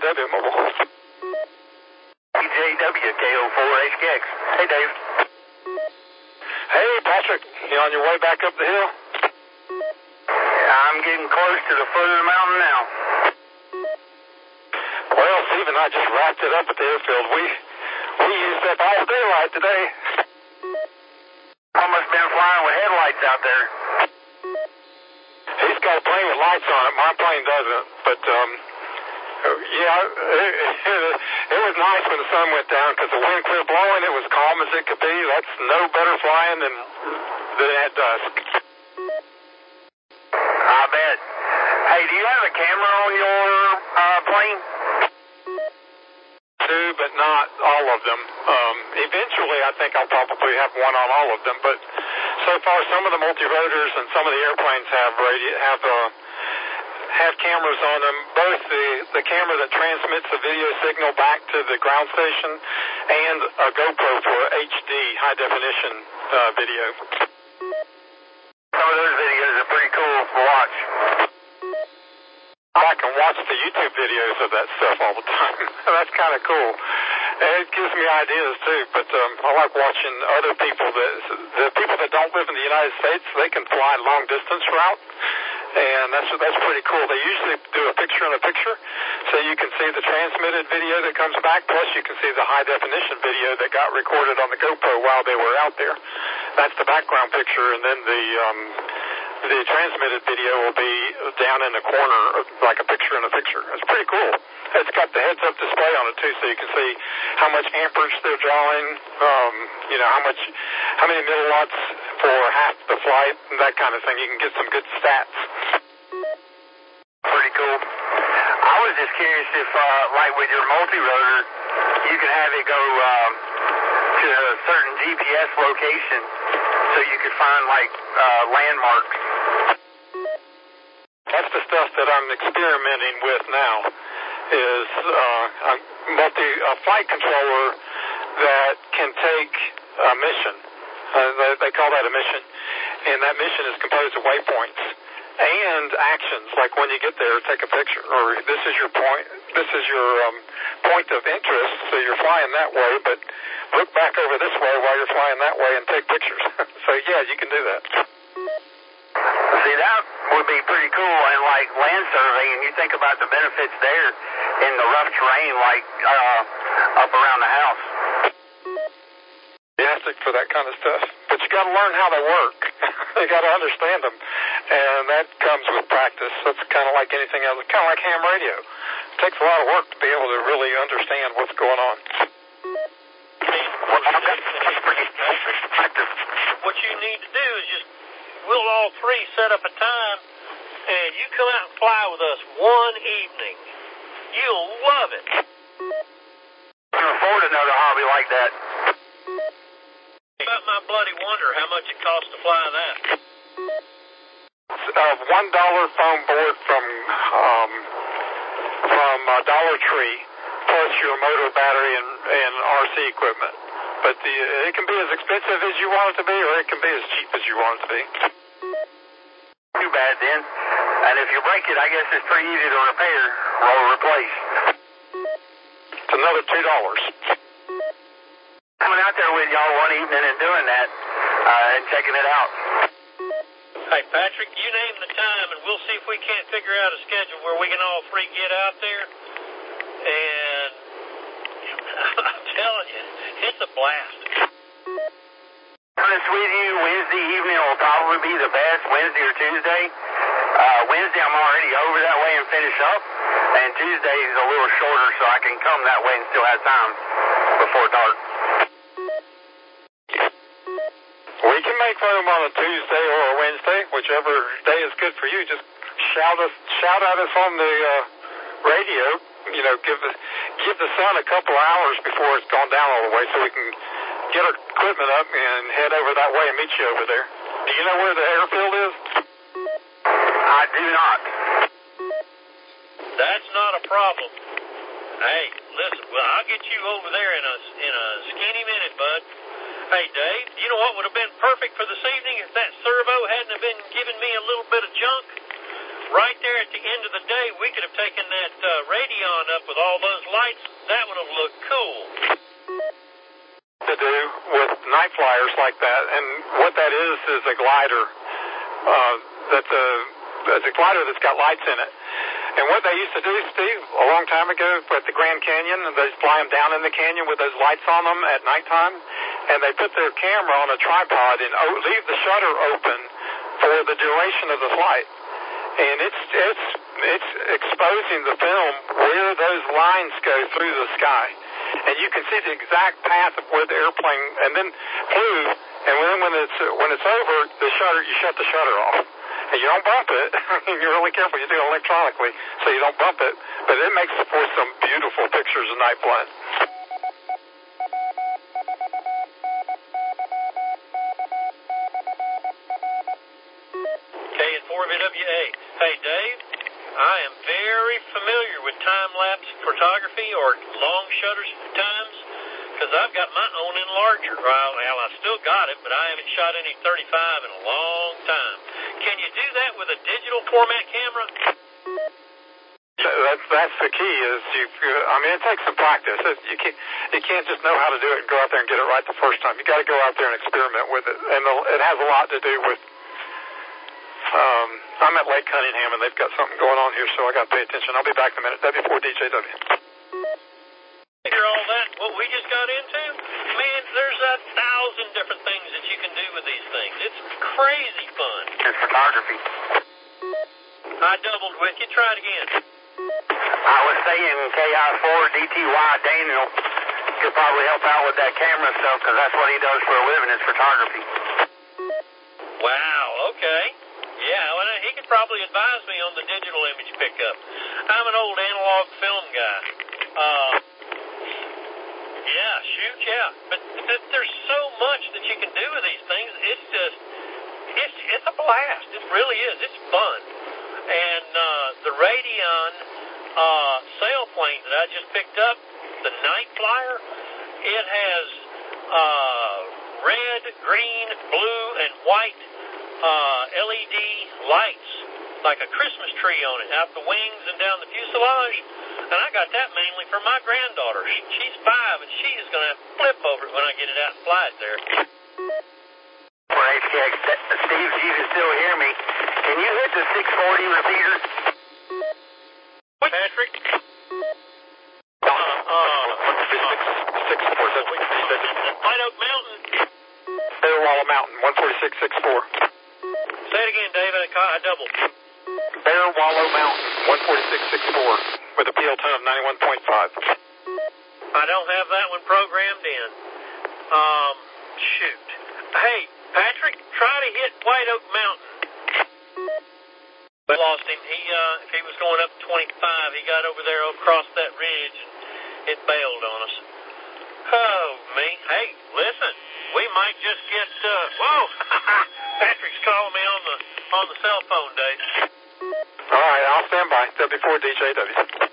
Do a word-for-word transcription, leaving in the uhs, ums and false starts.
W Mobile. P J W, K O four H K X. Hey, Dave. Hey, Patrick, you on your way back up the hill? I'm getting close to the foot of the mountain now. Well, Steve and I just wrapped it up at the airfield. We we used up all daylight today. Almost been flying with headlights out there. He's got a plane with lights on it. My plane doesn't. But, um, yeah, it, it, it was nice when the sun went down because the wind quit blowing. It was calm as it could be. That's no better flying than, than at dusk. I bet. Hey, do you have a camera on your uh, plane? Two, but not all of them. Um, eventually, I think I'll probably have one on all of them. But so far, some of the multi-rotors and some of the airplanes have radio, have uh, have cameras on them. Both the the camera that transmits the video signal back to the ground station and a GoPro for H D high definition uh, video. Some of those videos are pretty cool to watch. I can watch the YouTube videos of that stuff all the time. That's kind of cool. It gives me ideas too, but um, I like watching other people. That, the people that don't live in the United States, they can fly long distance route, and that's that's pretty cool. They usually do a picture in a picture, so you can see the transmitted video that comes back, plus you can see the high definition video that got recorded on the GoPro while they were out there. That's the background picture, and then the um, the transmitted video will be down in the corner, like a picture in a picture. It's pretty cool. It's got the heads-up display on it too, so you can see how much amperage they're drawing, um, you know, how much, how many milliwatts for half the flight, and that kind of thing. You can get some good stats. Pretty cool. I was just curious if, uh, like with your multi-rotor, you can have it go um, to a certain G P S location, so you could find like uh, landmarks. That's the stuff that I'm experimenting with now. Is uh, a multi a flight controller that can take a mission. Uh, they, they call that a mission, and that mission is composed of waypoints and actions. Like when you get there, take a picture, or this is your point. This is your um, point of interest. So you're flying that way, but look back over this way while you're flying that way and take pictures. So yeah, you can do that. See, that would be pretty cool, and like land surveying, you think about the benefits there in the rough terrain, like uh, up around the house. Fantastic for that kind of stuff, but you got to learn how they work. You got to understand them, and that comes with practice. That's kind of like anything else. It's kind of like ham radio. It takes a lot of work to be able to really understand what's going on. What you need to do is just, we'll all three set up a time, and you come out and fly with us one evening. You'll love it. I can afford another hobby like that. About my bloody wonder how much it costs to fly that. It's a one dollar phone board from um, from uh, Dollar Tree, plus your motor, battery, and, and R C equipment. But the, it can be as expensive as you want it to be, or it can be as cheap as you want it to be. Too bad then. And if you break it, I guess it's pretty easy to repair or replace. It's another two dollars. Coming out there with y'all one evening and doing that uh, and checking it out. Hey, Patrick, you name the time, and we'll see if we can't figure out a schedule where we can all three get out there. And I'm telling you, it's a blast. Honest with you, Wednesday evening will probably be the best, Wednesday or Tuesday. Uh, Wednesday I'm already over that way and finish up, and Tuesday is a little shorter so I can come that way and still have time before dark. We can make room on a Tuesday or a Wednesday, whichever day is good for you. Just shout us, shout at us on the uh, radio. You know, give the, give the sun a couple hours before it's gone down all the way, so we can get our equipment up and head over that way and meet you over there. Do you know where the airfield is? I do not. That's not a problem. Hey, listen, well, I'll get you over there in a in a skinny minute, bud. Hey, Dave, you know what would have been perfect for this evening if that servo hadn't have been giving me a little bit of junk? Right there at the end of the day, we could have taken that uh, Radion up with all those lights, that would have looked cool. To do with night flyers like that, and what that is is a glider. Uh, that's a, that's a glider that's got lights in it. And what they used to do, Steve, a long time ago at the Grand Canyon, they'd fly them down in the canyon with those lights on them at nighttime, and they put their camera on a tripod and o- leave the shutter open for the duration of the flight. And it's it's it's exposing the film where those lines go through the sky, and you can see the exact path of where the airplane, and then flew. And then when it's when it's over, the shutter you shut the shutter off. And you don't bump it. You're really careful. You do it electronically, so you don't bump it. But it makes for some beautiful pictures of night flying. K and four V W A. Hey, Dave, I am very familiar with time-lapse photography or long shutter times because I've got my own enlarger. Well, well, I still got it, but I haven't shot any thirty-five in a long time. Can you do that with a digital format camera? That's that's the key. Is you? I mean, it takes some practice. It, you can't you can't just know how to do it and go out there and get it right the first time. You got to go out there and experiment with it, and it has a lot to do with. Um, I'm at Lake Cunningham, and they've got something going on here, so I got to pay attention. I'll be back in a minute. W four D J W. Hear all that? What we just got into? Man, there's a thousand different things that you can do with these things. It's crazy fun. It's photography. I doubled with you. Try it again. I was saying K I four D T Y Daniel could probably help out with that camera stuff because that's what he does for a living is photography. Wow, okay. Yeah, well, he could probably advise me on the digital image pickup. I'm an old analog film guy. Uh, yeah, shoot, yeah. But th- there's so much that you can do with these things. It's just, it's it's a blast. It really is. It's fun. And uh, the Radion uh, sailplane that I just picked up, the Night Flyer, it has uh, red, green, blue, and white uh, L E D lights, like a Christmas tree on it, out the wings and down the fuselage. And I got that mainly for my granddaughter. She's five, and she is going to flip over it when I get it out and fly it there. For H K X, Steve, if you can still hear me, can you hit the six forty repeater? Patrick? Uh, uh, six four. White Oak Mountain. Bear Wallow Mountain, one forty-six six four. Say it again, David. I, caught, I doubled. Bear Wallow Mountain, one forty-six six four, with a P L tone of ninety-one point five. I don't have that one programmed in. Um, shoot. Hey, Patrick, try to hit White Oak Mountain. We lost him. He, uh, if he was going up twenty-five, he got over there across that ridge, and it bailed on us. Oh, me. Hey, listen, we might just get, uh, whoa, Patrick's calling me on the, on the cell phone, Dave. All right, I'll stand by. W four D J W.